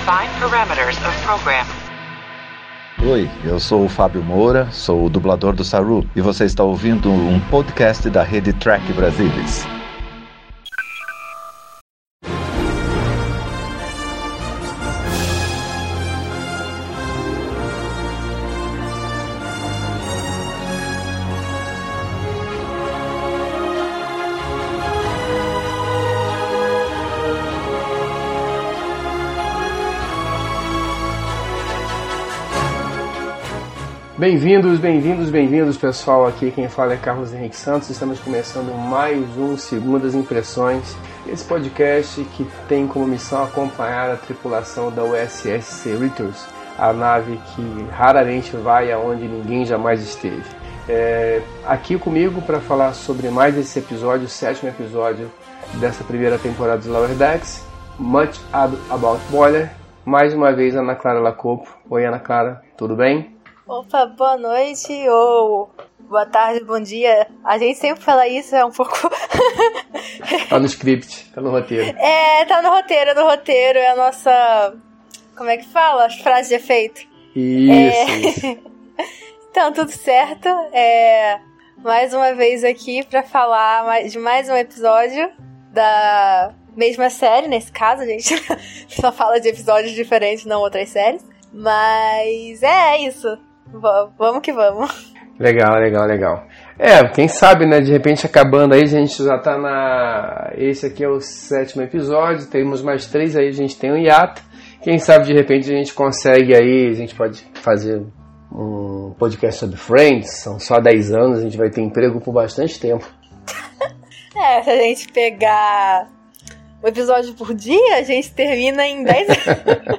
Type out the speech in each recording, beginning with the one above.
Define parameters of program. Oi, eu sou o Fábio Moura, sou o dublador do Saru e você está ouvindo um podcast da rede Track Brasilis. Bem-vindos, pessoal. Aqui quem fala é Carlos Henrique Santos. Estamos começando mais um Segundas Impressões, esse podcast que tem como missão acompanhar a tripulação da USS Cerritos, a nave que raramente vai aonde ninguém jamais esteve. Aqui comigo para falar sobre mais esse episódio, o 7º episódio dessa primeira temporada de Lower Decks, Much About Boiler. Mais uma vez, Ana Clara Lacopo. Oi, Ana Clara, tudo bem? Opa, boa noite ou boa tarde, bom dia. A gente sempre fala isso, é um pouco... Tá no script, tá no roteiro. Tá no roteiro, é a nossa... Como é que fala? As frases de efeito. Isso. Então, tudo certo. Mais uma vez aqui pra falar de mais um episódio da mesma série, nesse caso, a gente só fala de episódios diferentes, não outras séries. Mas é isso. Vamos que vamos. Legal. Quem sabe, né, de repente acabando aí, a gente já tá Esse aqui é o 7º episódio, temos mais 3 aí, a gente tem um hiato. Quem sabe de repente a gente consegue aí, a gente pode fazer um podcast sobre Friends, são só 10 anos, a gente vai ter emprego por bastante tempo. Se a gente pegar um episódio por dia, a gente termina em 10 anos.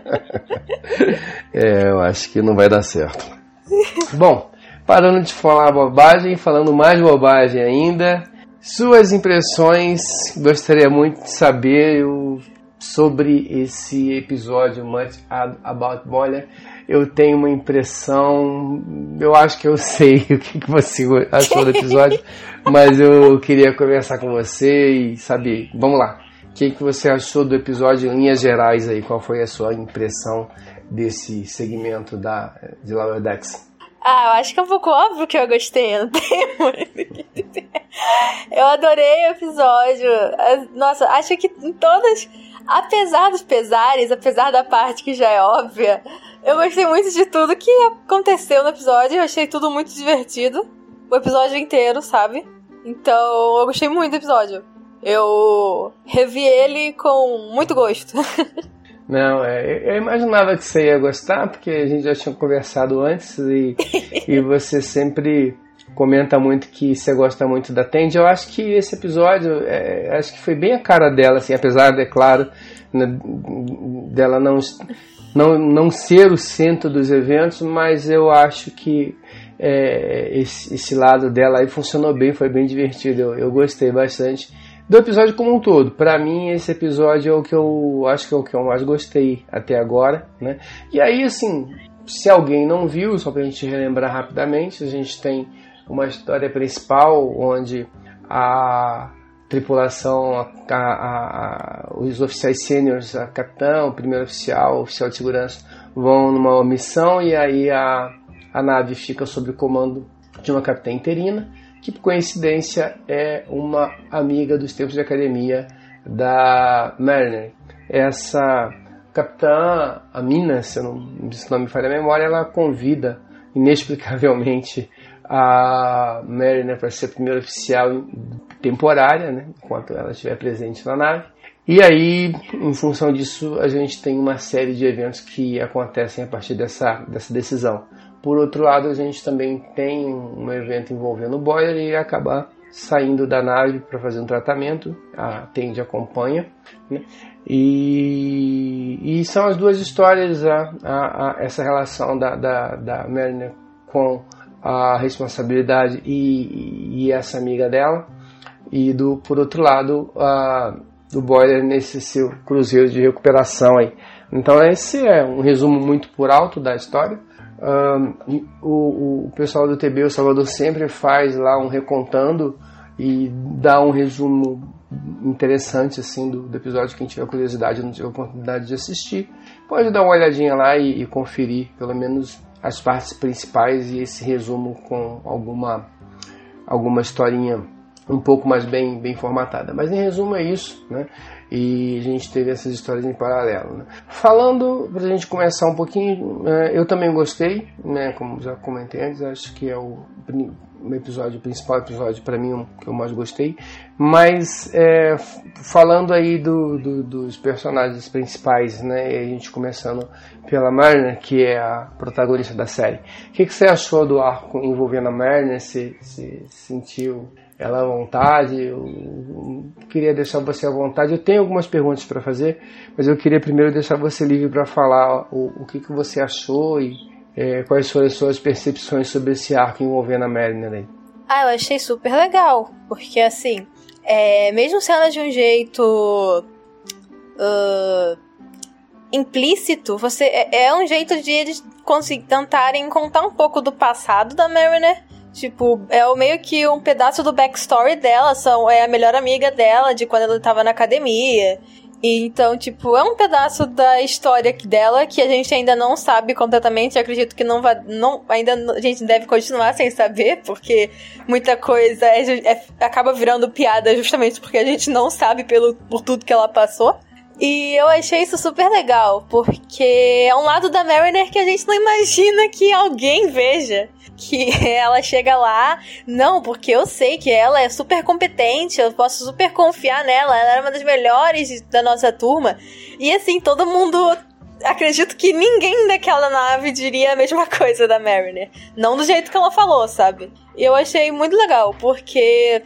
Eu acho que não vai dar certo. Bom, parando de falar bobagem, falando mais bobagem ainda, suas impressões, gostaria muito de saber sobre esse episódio Much About Boiler. Eu tenho uma impressão, eu acho que eu sei o que você achou do episódio, mas eu queria conversar com você e saber, vamos lá, o que você achou do episódio em linhas gerais aí, qual foi a sua impressão desse segmento de Lower Decks? Eu acho que é um pouco óbvio que eu gostei, não tem muito o que dizer. Eu adorei o episódio. Nossa, acho que em todas, apesar dos pesares, apesar da parte que já é óbvia, eu gostei muito de tudo que aconteceu no episódio. Eu achei tudo muito divertido, o episódio inteiro, sabe? Então, eu gostei muito do episódio. Eu revi ele com muito gosto. Não, eu imaginava que você ia gostar, porque a gente já tinha conversado antes e você sempre comenta muito que você gosta muito da Tandy. Eu acho que esse episódio, acho que foi bem a cara dela, assim, apesar, é claro, dela não ser o centro dos eventos, mas eu acho que esse lado dela aí funcionou bem, foi bem divertido, eu gostei bastante do episódio como um todo. Pra mim, esse episódio é o que eu acho que é o que eu mais gostei até agora, né? E aí, assim, se alguém não viu, só pra gente relembrar rapidamente, a gente tem uma história principal onde a tripulação, os oficiais sêniores, a capitão, o primeiro oficial, o oficial de segurança, vão numa missão e aí a nave fica sob o comando de uma capitã interina, que por coincidência é uma amiga dos tempos de academia da Mariner. Essa capitã, a Mina, se não me falha a memória, ela convida inexplicavelmente a Mariner para ser primeira oficial temporária, né, enquanto ela estiver presente na nave. E aí, em função disso, a gente tem uma série de eventos que acontecem a partir dessa decisão. Por outro lado, a gente também tem um evento envolvendo o Boiler e acabar saindo da nave para fazer um tratamento. A Tandy acompanha, né? E são as duas histórias, essa relação da Mariner com a responsabilidade e essa amiga dela. E por outro lado, do Boiler nesse seu cruzeiro de recuperação aí. Então esse é um resumo muito por alto da história. O pessoal do TB, o Salvador, sempre faz lá um recontando e dá um resumo interessante assim do episódio. Quem tiver curiosidade, não tiver oportunidade de assistir, pode dar uma olhadinha lá e conferir pelo menos as partes principais e esse resumo com alguma historinha um pouco mais bem formatada. Mas em resumo é isso, né? E a gente teve essas histórias em paralelo, né? Falando, pra gente começar um pouquinho, eu também gostei, né? Como já comentei antes, acho que é o principal episódio para mim, que eu mais gostei. Mas falando aí dos personagens principais, né? E a gente começando pela Mariner, que é a protagonista da série. O que você achou do arco envolvendo a Mariner? Você sentiu ela à vontade? Eu queria deixar você à vontade. Eu tenho algumas perguntas para fazer, mas eu queria primeiro deixar você livre para falar o que você achou e quais foram as suas percepções sobre esse arco envolvendo a Mariner aí. Eu achei super legal, porque assim, mesmo sendo de um jeito implícito, é um jeito de eles tentarem contar um pouco do passado da Mariner. Tipo, meio que um pedaço do backstory dela, é a melhor amiga dela de quando ela tava na academia. E então, tipo, é um pedaço da história dela que a gente ainda não sabe completamente. Eu acredito que a gente deve continuar sem saber, porque muita coisa acaba virando piada justamente porque a gente não sabe por tudo que ela passou. E eu achei isso super legal, porque é um lado da Mariner que a gente não imagina que alguém veja. Que ela chega lá, não, porque eu sei que ela é super competente, eu posso super confiar nela, ela era uma das melhores da nossa turma. E assim, todo mundo... Acredito que ninguém daquela nave diria a mesma coisa da Mariner. Não do jeito que ela falou, sabe? E eu achei muito legal, porque...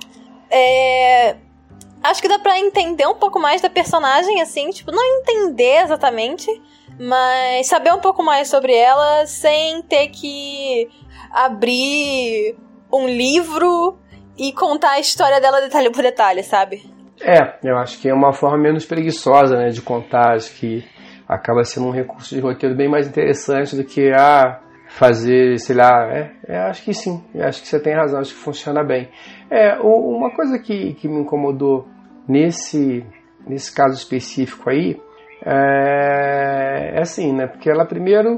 Acho que dá pra entender um pouco mais da personagem, assim, tipo, não entender exatamente, mas saber um pouco mais sobre ela sem ter que abrir um livro e contar a história dela detalhe por detalhe, sabe? Eu acho que é uma forma menos preguiçosa, né, de contar, acho que acaba sendo um recurso de roteiro bem mais interessante do que fazer, sei lá, acho que sim, acho que você tem razão, acho que funciona bem. Uma coisa que me incomodou nesse caso específico aí é assim, né, porque ela primeiro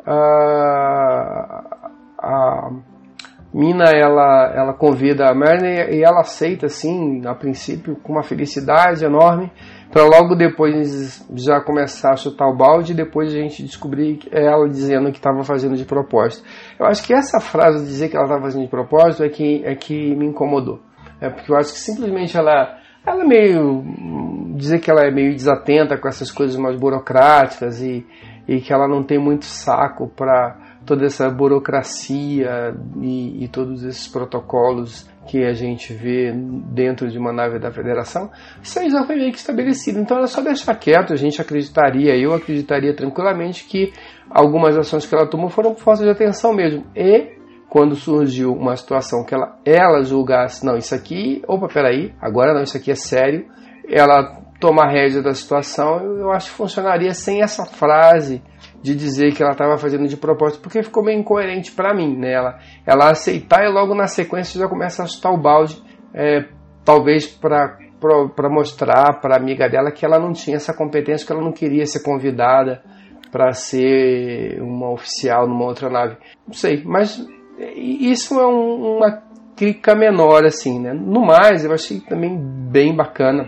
a Mina, ela convida a Mariner e ela aceita, assim, a princípio com uma felicidade enorme, para logo depois já começar a chutar o balde e depois a gente descobrir ela dizendo que estava fazendo de propósito. Eu acho que essa frase de dizer que ela estava fazendo de propósito é que me incomodou. Porque eu acho que simplesmente ela meio... dizer que ela é meio desatenta com essas coisas mais burocráticas e que ela não tem muito saco para toda essa burocracia e todos esses protocolos que a gente vê dentro de uma nave da Federação, isso aí já foi meio que estabelecido. Então era só deixar quieto, eu acreditaria tranquilamente que algumas ações que ela tomou foram por falta de atenção mesmo. E quando surgiu uma situação que ela julgasse, não, isso aqui, peraí, agora não, isso aqui é sério, ela toma a rédea da situação, eu acho que funcionaria sem essa frase de dizer que ela estava fazendo de propósito, porque ficou meio incoerente para mim, né? Ela aceitar e logo na sequência já começa a chutar o balde, talvez para mostrar para a amiga dela que ela não tinha essa competência, que ela não queria ser convidada para ser uma oficial numa outra nave. Não sei, mas isso é uma crítica menor, assim, né? No mais, eu achei também bem bacana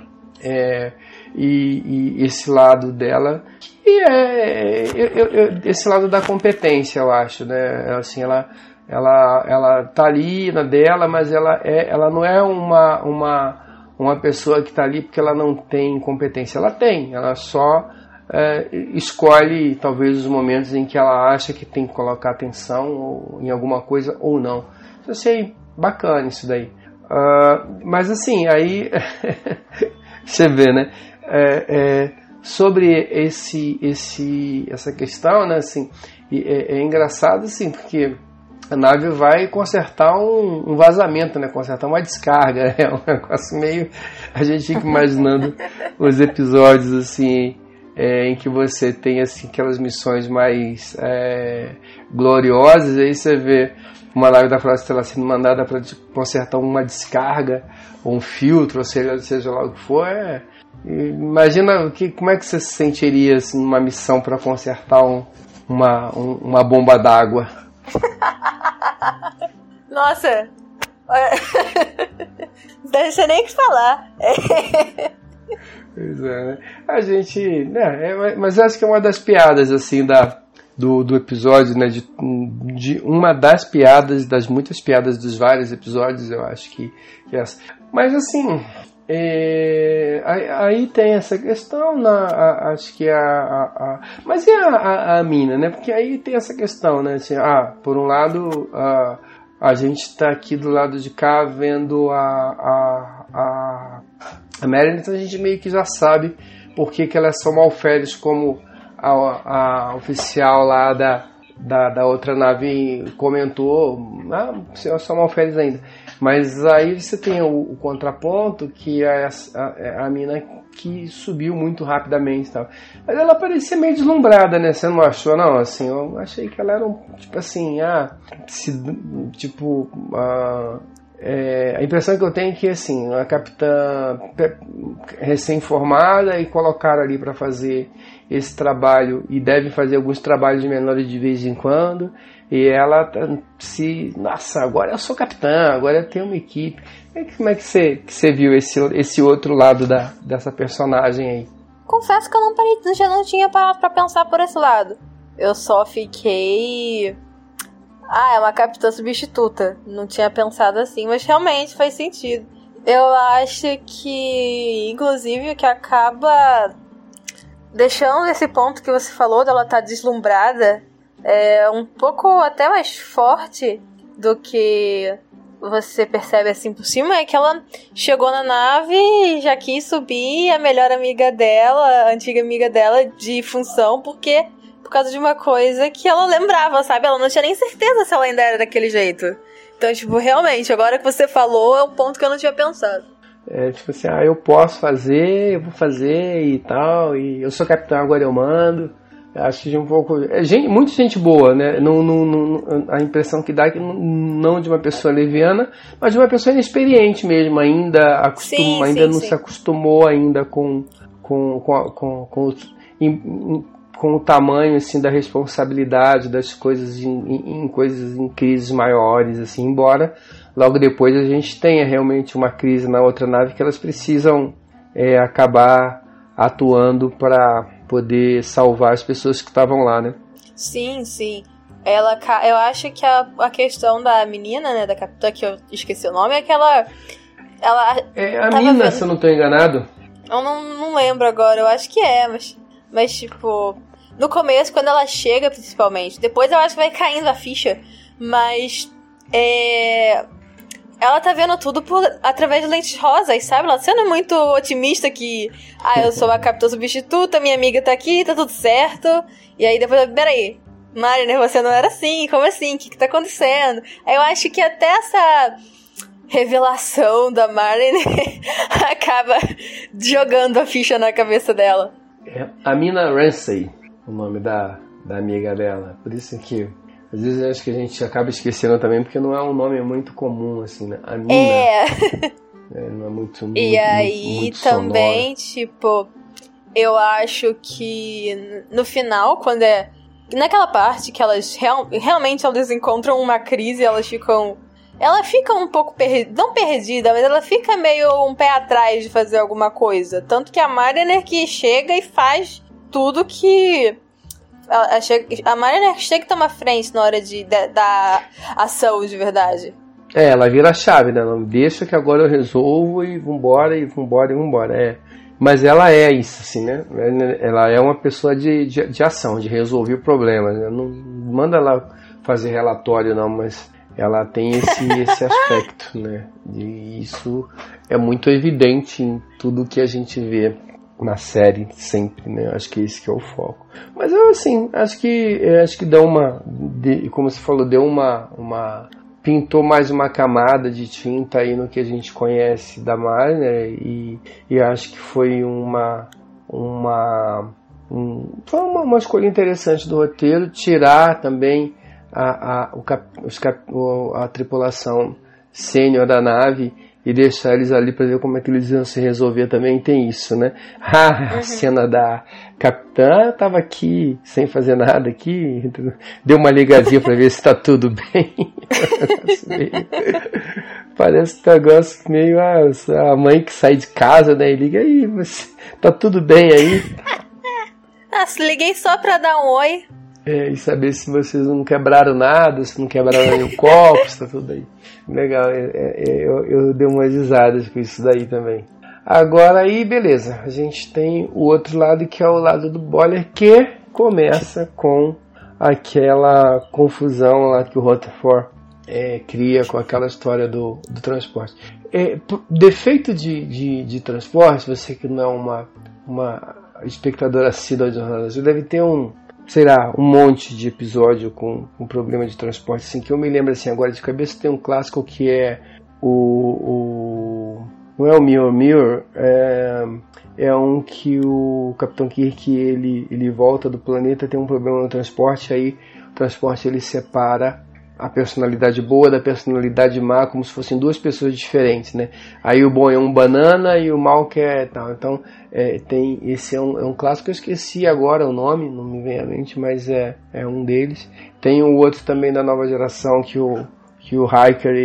e esse lado dela, que esse lado da competência, eu acho, né? Assim, ela tá ali na dela, mas ela não é uma pessoa que tá ali porque ela não tem competência. Ela só escolhe talvez os momentos em que ela acha que tem que colocar atenção em alguma coisa ou não. Eu achei bacana isso daí. Mas assim, aí você vê, né? Sobre essa questão, né? Assim, é engraçado, assim, porque a nave vai consertar um vazamento, né? Consertar uma descarga. É um negócio meio... A gente fica imaginando os episódios, assim, em que você tem assim, aquelas missões mais gloriosas, aí você vê uma nave da Frota Estelar sendo mandada para consertar uma descarga, ou um filtro, ou seja lá o que for. Imagina como é que você se sentiria assim, numa missão para consertar uma bomba d'água. Nossa! Não deixa nem o que falar. Pois é, né? A gente... mas acho que é uma das piadas, assim, do episódio, né? De uma das piadas, das muitas piadas dos vários episódios, eu acho que é essa. Mas, assim... aí tem essa questão, acho que mas e a mina, né? Porque aí tem essa questão, né? Assim, por um lado, a gente está aqui do lado de cá vendo a Marilyn, então a gente meio que já sabe por que ela é só Malférios, como a oficial lá da outra nave comentou. É só Malférios ainda. Mas aí você tem o contraponto, que é a mina que subiu muito rapidamente e tal. Mas ela parecia meio deslumbrada, né? Você não achou, não? Assim, eu achei que ela era tipo assim, a impressão que eu tenho é que, assim, a capitã recém-formada e colocaram ali para fazer esse trabalho, e deve fazer alguns trabalhos menores de vez em quando, e ela nossa, agora eu sou capitã, agora eu tenho uma equipe. Como é que você viu esse outro lado dessa personagem aí? Confesso que eu já não tinha parado pra pensar por esse lado. Eu só fiquei... é uma capitã substituta. Não tinha pensado assim, mas realmente faz sentido. Eu acho que, inclusive, o que acaba deixando esse ponto que você falou dela estar deslumbrada um pouco até mais forte do que você percebe assim por cima, é que ela chegou na nave e já quis subir a melhor amiga dela, a antiga amiga dela, de função, por causa de uma coisa que ela lembrava, sabe? Ela não tinha nem certeza se ela ainda era daquele jeito. Então, tipo, realmente, agora que você falou, é um ponto que eu não tinha pensado. Tipo assim, eu posso fazer, eu vou fazer e tal, e eu sou capitão, agora eu mando. Acho que um pouco... muita gente boa, né? A impressão que dá é que não de uma pessoa leviana, mas de uma pessoa inexperiente mesmo, ainda não se acostumou ainda com o tamanho assim, da responsabilidade das coisas em crises maiores, assim, embora logo depois a gente tenha realmente uma crise na outra nave que elas precisam acabar atuando para poder salvar as pessoas que estavam lá, né? Sim, sim. Eu acho que a questão da menina, né, da capitã, que eu esqueci o nome, é que ela a mina, se eu não estou enganado. Eu não lembro agora, eu acho que mas tipo, no começo, quando ela chega, principalmente, depois eu acho que vai caindo a ficha, mas ela tá vendo tudo através de lentes rosas, sabe? Ela sendo muito otimista que eu sou a capitã substituta, minha amiga tá aqui, tá tudo certo. E aí depois, peraí, Mariner, você não era assim, como assim? O que tá acontecendo? Aí eu acho que até essa revelação da Mariner acaba jogando a ficha na cabeça dela. Amina Ramsey, o nome da amiga dela. Por isso que às vezes eu acho que a gente acaba esquecendo também, porque não é um nome muito comum, assim, né? Amina. Não é muito E aí muito também, sonoro. tipo, eu acho que no final, quando naquela parte que elas realmente elas encontram uma crise, ela fica um pouco não perdida, mas ela fica meio um pé atrás de fazer alguma coisa. Tanto que a Mariner que chega e faz tudo que... A Mariner chega e toma frente na hora da ação de verdade. Ela vira a chave, né? Não deixa que agora eu resolvo e vambora. Mas ela é isso, assim, né? Ela é uma pessoa de ação, de resolver problemas, né? Não manda ela fazer relatório, não, mas ela tem esse aspecto, né? E isso é muito evidente em tudo que a gente vê na série sempre, né? Acho que esse que é o foco. Mas eu, assim, acho que deu como você falou, deu pintou mais uma camada de tinta aí no que a gente conhece da Mariner, e acho que foi uma Foi uma escolha interessante do roteiro, tirar também a tripulação sênior da nave e deixar eles ali para ver como é que eles iam se resolver também. Tem isso, né? A cena da capitã estava aqui sem fazer nada aqui, deu uma ligadinha para ver se está tudo bem. Parece um negócio meio a mãe que sai de casa, né, e liga aí, tá tudo bem aí? Liguei só pra dar um oi. E saber se vocês não quebraram nada, se não quebraram nenhum copo, se tá tudo aí. Legal, eu dei umas risadas com isso daí também. Agora aí, beleza, a gente tem o outro lado que é o lado do Boiler, que começa com aquela confusão lá que o Rutherford cria com aquela história do transporte. Defeito de transporte, você que não é uma espectadora assídua de jornal, você deve ter um monte de episódio com problema de transporte, assim, que eu me lembro assim agora de cabeça. Tem um clássico que é não é o Mirror Mirror, é um que o Capitão Kirk ele volta do planeta, tem um problema no transporte, aí o transporte ele separa a personalidade boa da personalidade má, como se fossem duas pessoas diferentes, né? Aí o bom é um banana e o mal que é tal. Então, tem esse é um clássico, eu esqueci agora o nome, não me vem à mente, mas é um deles. Tem o outro também da nova geração que o Riker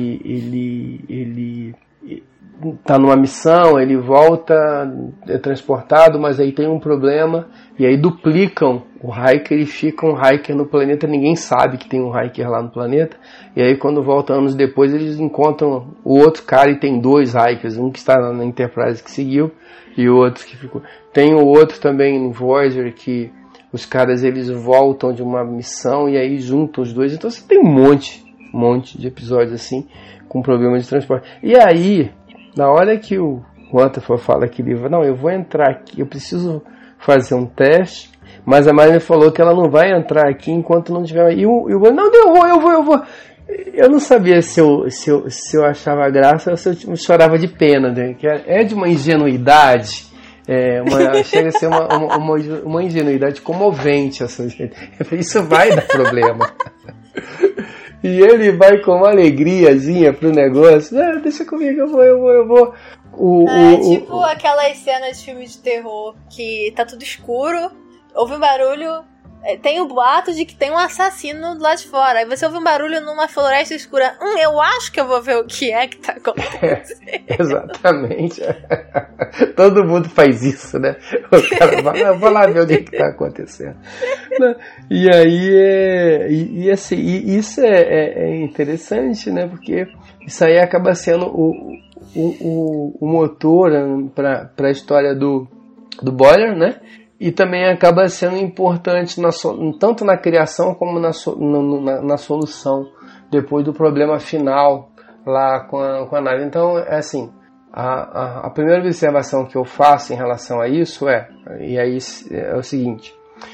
ele tá numa missão, ele volta, é transportado, mas aí tem um problema, e aí duplicam o Riker e fica um Riker no planeta, ninguém sabe que tem um Riker lá no planeta, e aí quando volta anos depois eles encontram o outro cara e tem dois Rikers, um que está na Enterprise que seguiu, e o outro que ficou. Tem o outro também no Voyager, que os caras eles voltam de uma missão e aí juntam os dois, então você tem um monte de episódios assim, com problema de transporte. E aí, na hora que o Rutherford fala que ele não, eu vou entrar aqui, eu preciso fazer um teste, mas a Mariner falou que ela não vai entrar aqui enquanto não tiver. E o não, eu vou. Eu não sabia se eu achava graça ou se eu chorava de pena, né? Que é de uma ingenuidade, chega a ser uma ingenuidade comovente. Isso vai dar problema. E ele vai com uma alegriazinha pro negócio. Deixa comigo, eu vou. Tipo aquelas cenas de filme de terror que tá tudo escuro, ouve um barulho, tem o boato de que tem um assassino do lado de fora. Aí você ouve um barulho numa floresta escura. Eu acho que eu vou ver o que é que tá acontecendo. Exatamente. Todo mundo faz isso, né? O cara vai, eu vou lá ver o que tá acontecendo. E aí, isso é interessante, né? Porque isso aí acaba sendo o motor para a história do Boiler, né? E também acaba sendo importante tanto na criação como na solução depois do problema final lá com a nave. Então, assim, a primeira observação que eu faço em relação a isso é o seguinte: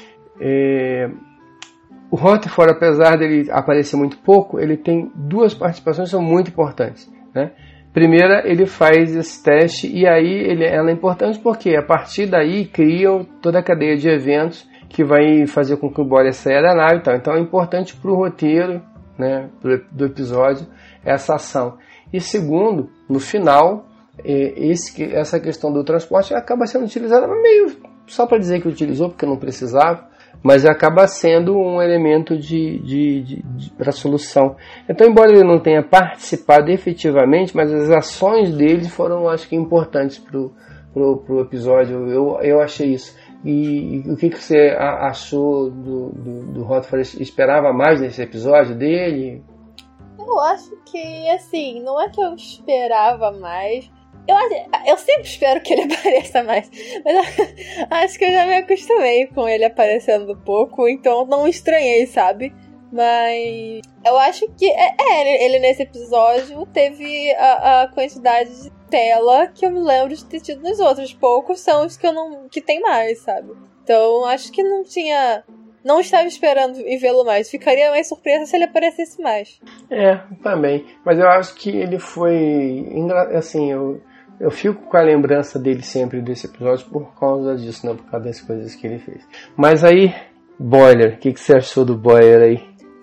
o Rutherford, apesar dele aparecer muito pouco, ele tem duas participações que são muito importantes, né? Primeira, ele faz esse teste e aí ela é importante porque a partir daí criam toda a cadeia de eventos que vai fazer com que o Boiler saia da nave e tal. Então é importante para o roteiro, né, do episódio essa ação. E segundo, no final, essa questão do transporte acaba sendo utilizada meio só para dizer que utilizou porque não precisava, mas acaba sendo um elemento para a solução. Então, embora ele não tenha participado efetivamente, mas as ações dele foram, acho que, importantes pro episódio. Eu achei isso. E o que você achou do Rutherford? Esperava mais nesse episódio dele? Eu acho que, assim, não é que eu esperava mais. Eu sempre espero que ele apareça mais, mas acho que eu já me acostumei com ele aparecendo pouco, então não estranhei, sabe? Mas eu acho que ele nesse episódio teve a quantidade de tela que eu me lembro de ter tido nos outros. Poucos são os que tem mais, sabe? Então acho que não estava esperando em vê-lo mais. Ficaria mais surpresa se ele aparecesse mais. Também. Mas eu acho que ele foi assim, eu fico com a lembrança dele sempre desse episódio por causa disso, não por causa das coisas que ele fez. Mas aí, Boiler, o que você achou do Boiler aí?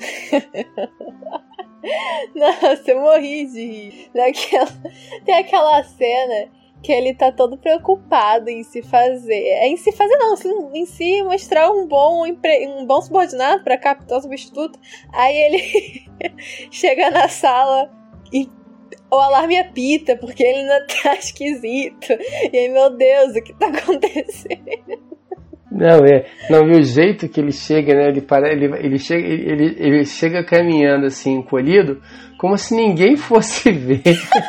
Nossa, eu morri de rir. Tem aquela cena que ele tá todo preocupado em se fazer. Em se fazer não, em se mostrar um bom subordinado pra captar o substituto. Aí ele chega na sala e o alarme apita, porque ele ainda tá esquisito. E aí, meu Deus, o que tá acontecendo? Não, e o jeito que ele chega, né? Ele chega caminhando assim, encolhido, como se ninguém fosse ver.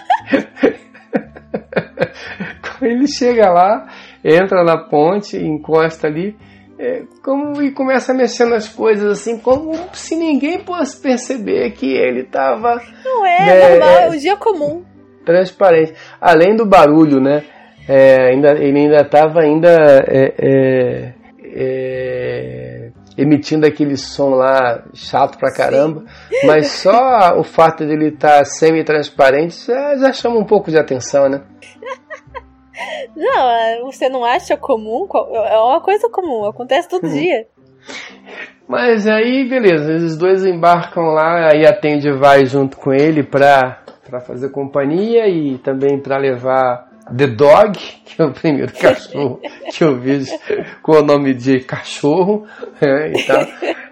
Ele chega lá, entra na ponte, encosta ali, e começa a mexer nas coisas assim, como se ninguém fosse perceber que ele estava... Não normal, é um dia comum. Transparente. Além do barulho, né? Ele ainda estava emitindo aquele som lá chato pra caramba. Sim. Mas só o fato de ele estar semi-transparente já chama um pouco de atenção, né? Não, você não acha comum? É uma coisa comum, acontece todo dia. Mas aí, beleza, eles dois embarcam lá, aí a Tandy vai junto com ele pra fazer companhia e também pra levar The Dog, que é o primeiro cachorro que eu vi com o nome de cachorro, e tal.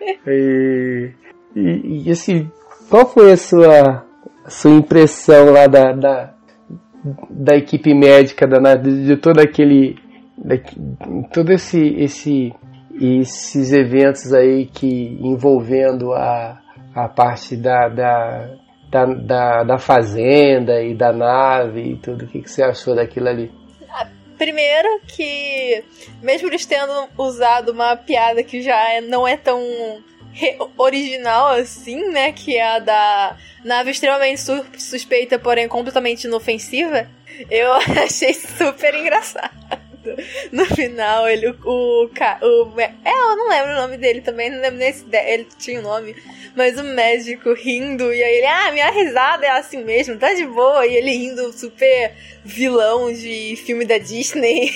E assim, qual foi a sua impressão lá da equipe médica, de todo aquele... todos esses eventos aí que envolvendo a parte da fazenda e da nave e tudo. O que você achou daquilo ali? Primeiro que, mesmo eles tendo usado uma piada que já não é tão original assim, né, que é a da nave extremamente suspeita, porém completamente inofensiva, eu achei super engraçado. No final, eu não lembro o nome dele também, não lembro nem se ele tinha um nome, mas o médico rindo, e aí ele, minha risada é assim mesmo, tá de boa, e ele rindo super vilão de filme da Disney.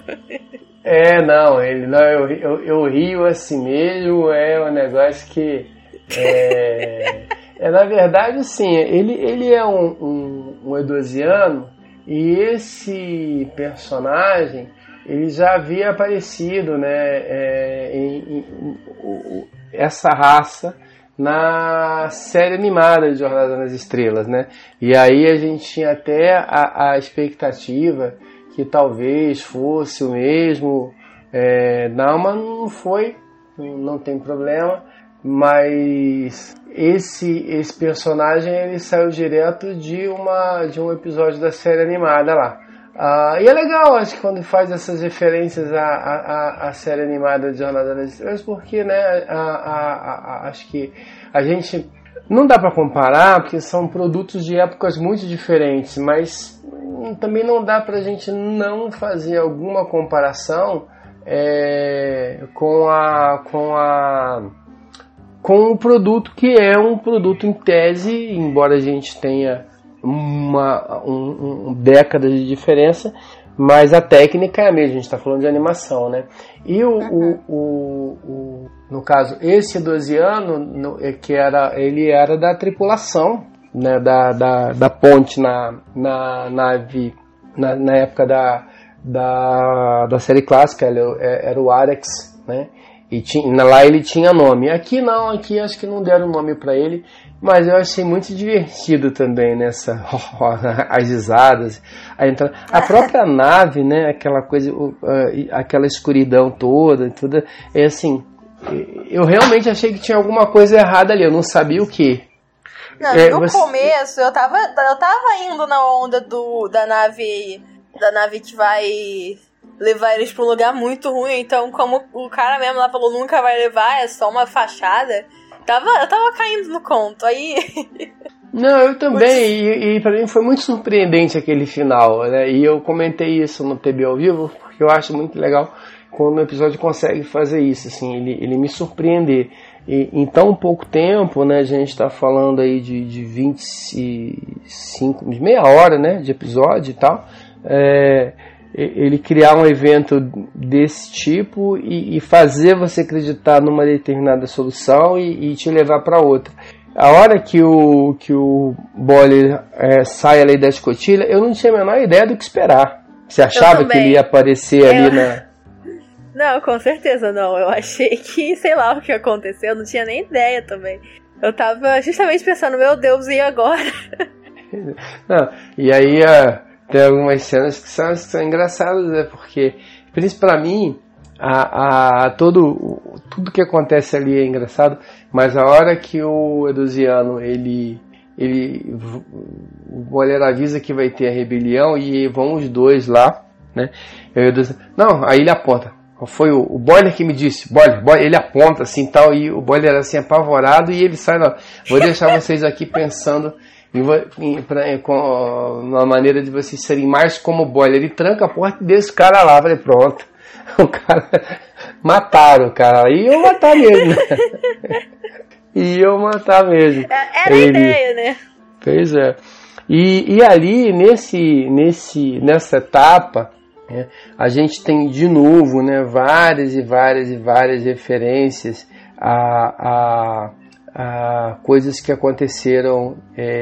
Eu rio assim mesmo, é um negócio que na verdade, assim, ele é um edosiano. E esse personagem, ele já havia aparecido, né, essa raça na série animada de Jornada nas Estrelas, né? E aí a gente tinha até a expectativa que talvez fosse o mesmo. Não, mas não foi, não tem problema. Mas esse personagem, ele saiu direto de um episódio da série animada lá. E é legal, acho que quando faz essas referências à série animada de Jornada nas Estrelas, porque, né, acho que a gente não dá para comparar, porque são produtos de épocas muito diferentes, mas também não dá pra gente não fazer alguma comparação com o produto, que é um produto em tese, embora a gente tenha décadas de diferença, mas a técnica é a mesma, a gente está falando de animação, né? E no caso, esse edosiano, ele era da tripulação, né, da ponte na nave, na época da série clássica, era o Arex, né? E lá ele tinha nome. Aqui não, aqui acho que não deram nome pra ele, mas eu achei muito divertido também nessa as risadas, a própria nave, né, aquela coisa, aquela escuridão toda, tudo, assim, eu realmente achei que tinha alguma coisa errada ali, eu não sabia o que. No começo eu tava indo na onda da nave que vai levar eles pra um lugar muito ruim, então como o cara mesmo lá falou, nunca vai levar, é só uma fachada, eu tava caindo no conto, aí... Não, eu também, e pra mim foi muito surpreendente aquele final, né, e eu comentei isso no TB ao vivo, porque eu acho muito legal quando o episódio consegue fazer isso, assim, ele me surpreender, e em tão pouco tempo, né, a gente tá falando aí de 25, meia hora, né, de episódio e tal, ele criar um evento desse tipo e fazer você acreditar numa determinada solução e te levar para outra. A hora que o Boller sai ali da escotilha, eu não tinha a menor ideia do que esperar. Você achava que ele ia aparecer ali na... Não, com certeza não. Eu achei que, sei lá o que aconteceu, eu não tinha nem ideia também. Eu tava justamente pensando, meu Deus, e agora? Não, e aí tem algumas cenas que são engraçadas, né? Porque, principalmente pra mim, tudo que acontece ali é engraçado, mas a hora que o Eduziano, o Boller avisa que vai ter a rebelião e vão os dois lá, né? Aí ele aponta. Foi o Boller que me disse, Boller, ele aponta assim tal, e o Boller assim apavorado, e ele sai, não, vou deixar vocês aqui pensando com uma maneira de vocês serem mais como o Boller. Ele tranca a porta e deixa o cara lá, falei, pronto. O cara, mataram o cara, e eu matar mesmo. Era a ideia, né? Pois é. E ali, nessa etapa, a gente tem de novo, né, várias referências a coisas que aconteceram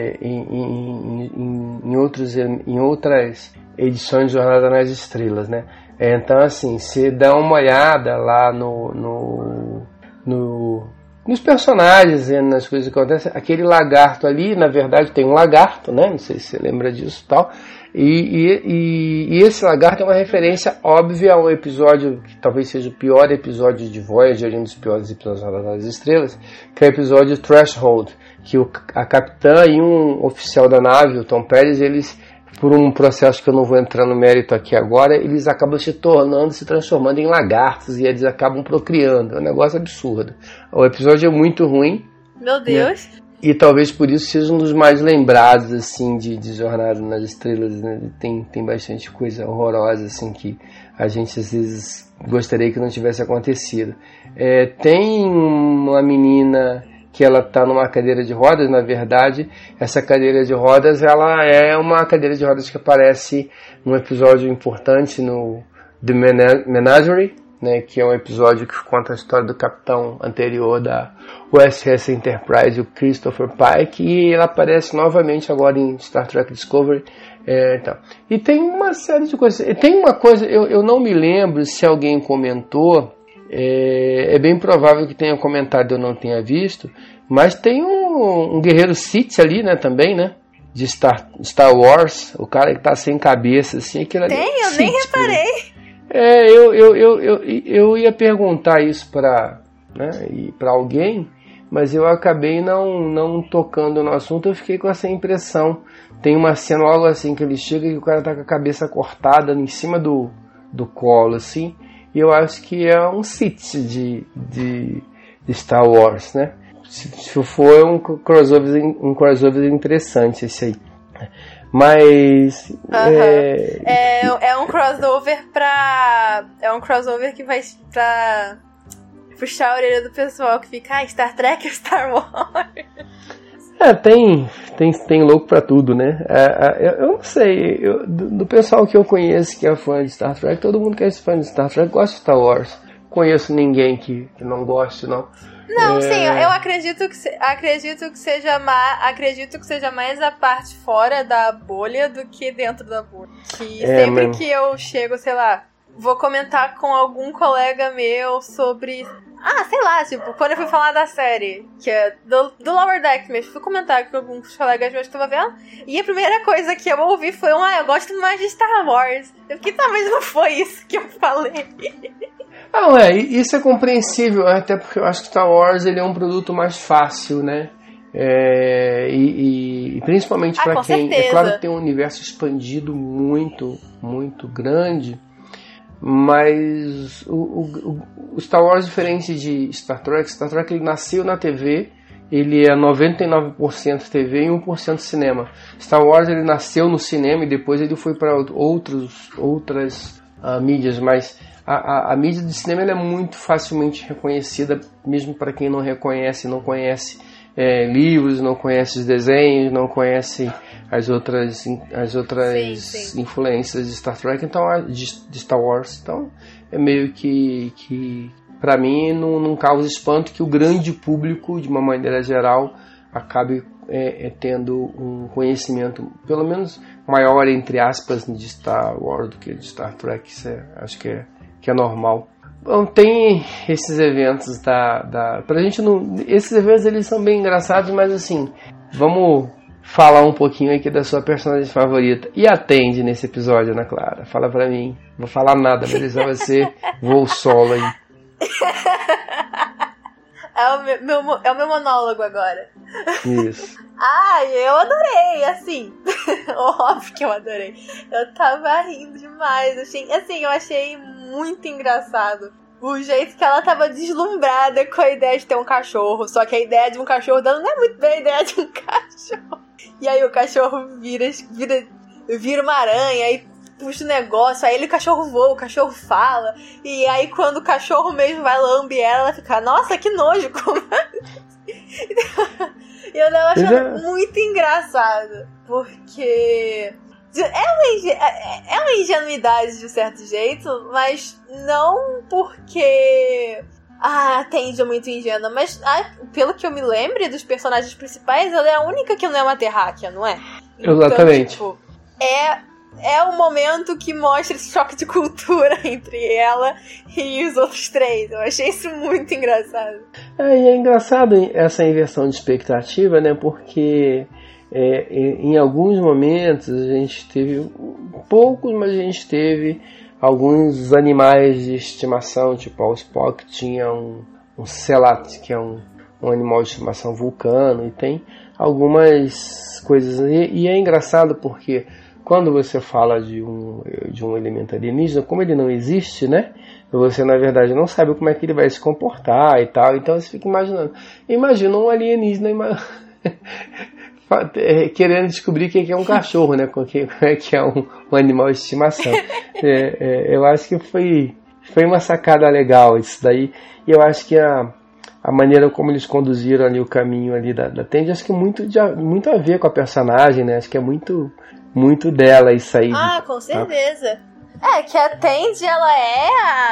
em outras edições de Jornada nas Estrelas, né? Então, assim, você dá uma olhada lá nos personagens, nas coisas que acontecem. Aquele lagarto ali, na verdade, tem um lagarto, né? Não sei se você lembra disso e tal. E esse lagarto é uma referência óbvia ao episódio que talvez seja o pior episódio de Voyager, um dos piores episódios das Estrelas, que é o episódio Threshold, que a capitã e um oficial da nave, o Tom Pérez, eles, por um processo que eu não vou entrar no mérito aqui agora, eles acabam se transformando em lagartos e eles acabam procriando. É um negócio absurdo. O episódio é muito ruim. Meu Deus! Né? E talvez por isso seja um dos mais lembrados, assim, de Jornada nas Estrelas, né? Tem bastante coisa horrorosa, assim, que a gente às vezes gostaria que não tivesse acontecido. Tem uma menina que ela está numa cadeira de rodas, na verdade, essa cadeira de rodas, ela é uma cadeira de rodas que aparece num episódio importante no The Menagerie, né, que é um episódio que conta a história do capitão anterior da USS Enterprise, o Christopher Pike, e ela aparece novamente agora em Star Trek Discovery. Então. E tem uma série de coisas. Tem uma coisa, eu não me lembro se alguém comentou, é bem provável que tenha comentado e eu não tenha visto, mas tem um guerreiro Sith ali, né, também, né? De Star Wars, o cara que tá sem cabeça, assim, aquilo ali. Tem, eu nem reparei. Eu ia perguntar isso para alguém, mas eu acabei não tocando no assunto. Eu fiquei com essa impressão. Tem uma cena logo assim que ele chega e o cara tá com a cabeça cortada em cima do colo, assim, e eu acho que é um Sith de Star Wars, né? Se for um crossover interessante esse aí. Mas é um crossover é um crossover que vai pra puxar a orelha do pessoal que fica Star Trek ou Star Wars. Tem louco pra tudo, né? Eu não sei, do pessoal que eu conheço que é fã de Star Trek, todo mundo que é fã de Star Trek gosta de Star Wars. Conheço ninguém que não goste, não. Não, sim, eu acredito que seja mais a parte fora da bolha do que dentro da bolha. Que sempre que eu chego, sei lá, vou comentar com algum colega meu sobre... sei lá, tipo, quando eu fui falar da série, que é do Lower Deck mesmo, fui comentar com alguns colegas meus que estavam vendo, e a primeira coisa que eu ouvi foi eu gosto mais de Star Wars. Eu fiquei, mas não foi isso que eu falei. Isso é compreensível, até porque eu acho que Star Wars ele é um produto mais fácil, né? E principalmente para quem... certeza. É claro que tem um universo expandido muito, muito grande, mas o Star Wars, diferente de Star Trek ele nasceu na TV, ele é 99% TV e 1% cinema. Star Wars ele nasceu no cinema e depois ele foi para outras mídias, mas a mídia de cinema ela é muito facilmente reconhecida, mesmo para quem não conhece livros, não conhece os desenhos, não conhece as outras Sim. influências de Star Trek, então de Star Wars. Então é meio que para mim não causa espanto que o grande público, de uma maneira geral, acabe tendo um conhecimento pelo menos maior, entre aspas, de Star Wars do que de Star Trek. Isso acho que é normal. Bom, tem esses eventos pra gente não. Esses eventos eles são bem engraçados, mas assim, vamos falar um pouquinho aqui da sua personagem favorita. E atende nesse episódio, Ana Clara. Fala pra mim. Não vou falar nada, mas vai ser voo solo aí. É o meu monólogo agora. Isso. Eu adorei, assim. Óbvio que eu adorei. Eu tava rindo demais. Eu achei muito engraçado o jeito que ela tava deslumbrada com a ideia de ter um cachorro. Só que a ideia de um cachorro dela não é muito bem a ideia de um cachorro. E aí o cachorro vira uma aranha, aí puxa o negócio, aí o cachorro voa, o cachorro fala. E aí quando o cachorro mesmo vai lamber ela fica, nossa, que nojo. E eu tava achando muito engraçado, porque é uma ingenuidade de certo jeito, mas não porque a Tandy é muito ingênua, mas pelo que eu me lembro dos personagens principais, ela é a única que não é uma terráquea, não é? Exatamente. Então, tipo, é o momento que mostra esse choque de cultura entre ela e os outros três. Eu achei isso muito engraçado. E é engraçado essa inversão de expectativa, né? Porque em alguns momentos a gente teve poucos, mas a gente teve alguns animais de estimação, tipo o Spock tinha um Celat, que é um animal de estimação vulcano, e tem algumas coisas. E é engraçado porque quando você fala de um elemento alienígena, como ele não existe, né? Você, na verdade, não sabe como é que ele vai se comportar e tal. Então você fica imaginando. Imagina um alienígena querendo descobrir o que é um cachorro, né? Como é que é um animal de estimação. Eu acho que foi uma sacada legal isso daí. E eu acho que a maneira como eles conduziram ali o caminho ali da Tandy, acho que muito a ver com a personagem, né? Acho que é muito dela isso aí. Com certeza. Que a Tandy, ela é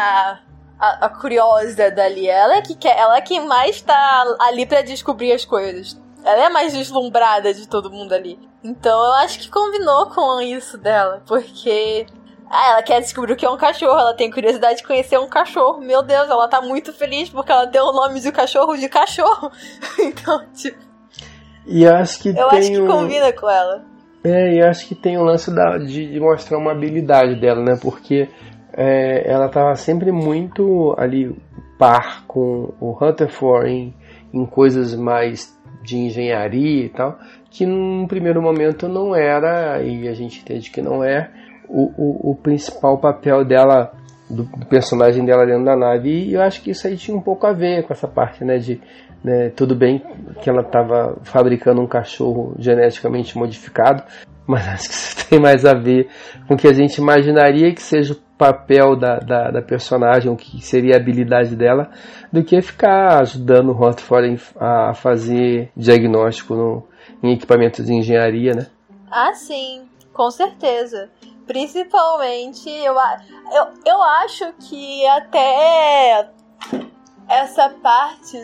a curiosa dali. Ela é quem mais tá ali pra descobrir as coisas. Ela é a mais deslumbrada de todo mundo ali. Então eu acho que combinou com isso dela. Porque ela quer descobrir o que é um cachorro. Ela tem curiosidade de conhecer um cachorro. Meu Deus, ela tá muito feliz porque ela deu o nome de cachorro de cachorro. Então, tipo... E acho que acho que combina com ela. E acho que tem o lance de mostrar uma habilidade dela, né? Porque ela estava sempre muito ali par com o Rutherford em coisas mais de engenharia e tal, que num primeiro momento não era, e a gente entende que não é, o principal papel dela, do personagem dela dentro da nave. E eu acho que isso aí tinha um pouco a ver com essa parte, né? Tudo bem que ela estava fabricando um cachorro geneticamente modificado, mas acho que isso tem mais a ver com o que a gente imaginaria que seja o papel da personagem, o que seria a habilidade dela, do que ficar ajudando o Rutherford a fazer diagnóstico em equipamentos de engenharia, né? Sim, com certeza. Principalmente, eu acho que até essa parte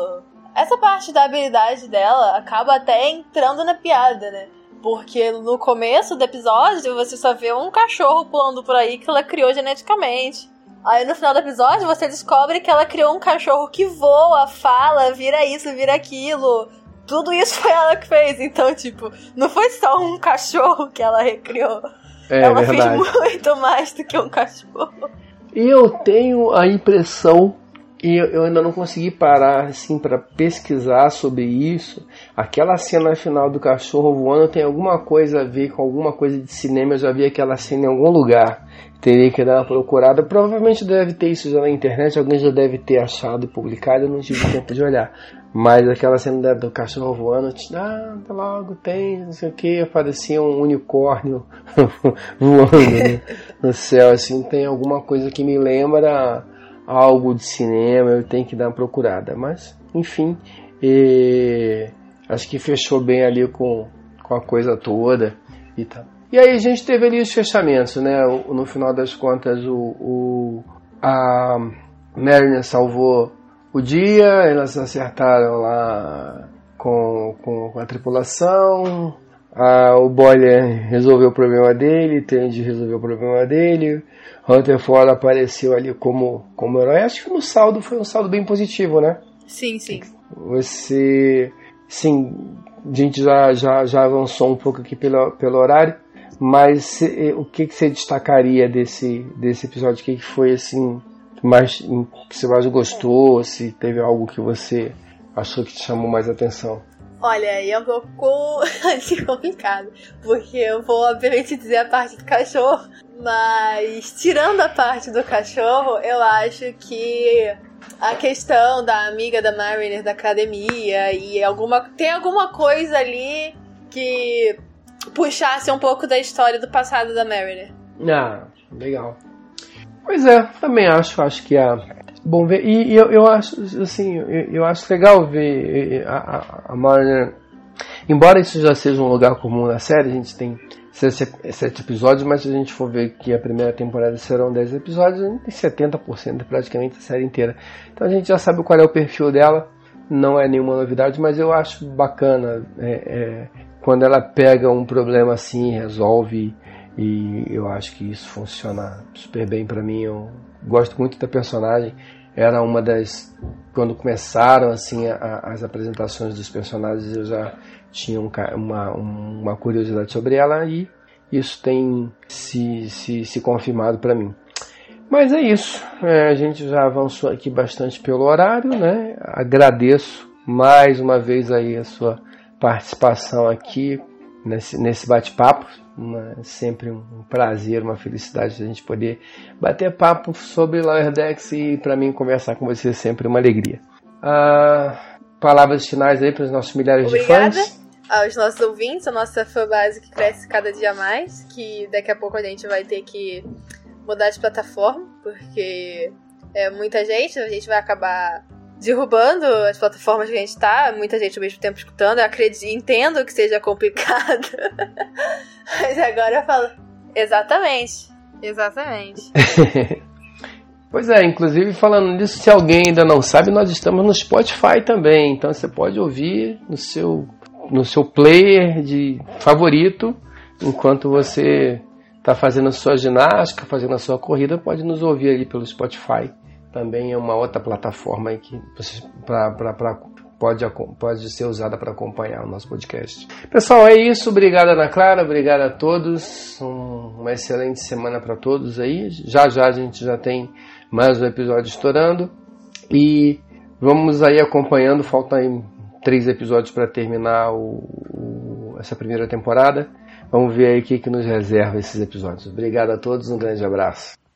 da habilidade dela acaba até entrando na piada, né? Porque no começo do episódio você só vê um cachorro pulando por aí que ela criou geneticamente. Aí no final do episódio você descobre que ela criou um cachorro que voa, fala, vira isso, vira aquilo. Tudo isso foi ela que fez. Então, tipo, não foi só um cachorro que ela recriou. Ela verdade. fez muito mais do que um cachorro. E eu tenho a impressão, e eu ainda não consegui parar assim para pesquisar sobre isso, aquela cena final do cachorro voando tem alguma coisa a ver com alguma coisa de cinema. Eu já vi aquela cena em algum lugar, teria que dar uma procurada. Provavelmente deve ter isso já na internet, alguém já deve ter achado e publicado, eu não tive tempo de olhar. Mas aquela cena do cachorro voando, tá logo, tem, não sei o que, parecia um unicórnio voando, né, no céu, assim. Tem alguma coisa que me lembra algo de cinema, eu tenho que dar uma procurada. Mas, enfim, acho que fechou bem ali com a coisa toda e tal. E aí a gente teve ali os fechamentos, né? No final das contas, a Mariner salvou o dia, elas acertaram lá com a tripulação, o Boiler resolveu o problema dele, Tandy resolveu o problema dele, Rutherford apareceu ali como herói. Acho que no saldo foi um saldo bem positivo, né? Sim. Você... Sim, a gente já avançou um pouco aqui pelo horário, mas o que você destacaria desse episódio? O que foi assim que você mais gostou? Se teve algo que você achou que te chamou mais atenção? Olha, aí é um pouco complicado, porque eu vou obviamente dizer a parte do cachorro, mas tirando a parte do cachorro, eu acho que a questão da amiga da Mariner da academia e tem alguma coisa ali que puxasse um pouco da história do passado da Mariner. Ah, legal. Pois é, também acho que é bom ver. E eu acho assim, eu acho legal ver a Mariner. Embora isso já seja um lugar comum na série, a gente tem 7 episódios, mas se a gente for ver que a primeira temporada serão 10 episódios, a gente tem 70% praticamente da série inteira. Então a gente já sabe qual é o perfil dela, não é nenhuma novidade, mas eu acho bacana quando ela pega um problema assim, resolve, e eu acho que isso funciona super bem pra mim. Eu gosto muito da personagem. Era uma das... Quando começaram assim as apresentações dos personagens, eu já tinha uma curiosidade sobre ela, e isso tem se confirmado para mim. Mas é isso. A gente já avançou aqui bastante pelo horário, né? Agradeço mais uma vez aí a sua participação aqui nesse bate-papo. Sempre um prazer, uma felicidade a gente poder bater papo sobre Lower Decks, e para mim conversar com você é sempre uma alegria. Palavras finais aí para os nossos milhares de fãs. Obrigada aos nossos ouvintes, a nossa fanbase que cresce cada dia mais, que daqui a pouco a gente vai ter que mudar de plataforma, porque é muita gente, a gente vai acabar derrubando as plataformas que a gente tá, muita gente ao mesmo tempo escutando. Eu entendo que seja complicado, mas agora eu falo, exatamente. Pois é, inclusive falando nisso, se alguém ainda não sabe, nós estamos no Spotify também, então você pode ouvir no seu player de favorito, enquanto você está fazendo a sua ginástica, fazendo a sua corrida, pode nos ouvir ali pelo Spotify. Também é uma outra plataforma aí que pode ser usada para acompanhar o nosso podcast. Pessoal, é isso. Obrigado, Ana Clara. Obrigado a todos. Uma excelente semana para todos aí. Já a gente já tem mais um episódio estourando. E vamos aí acompanhando. Faltam aí 3 episódios para terminar essa primeira temporada. Vamos ver aí o que nos reserva esses episódios. Obrigado a todos. Um grande abraço.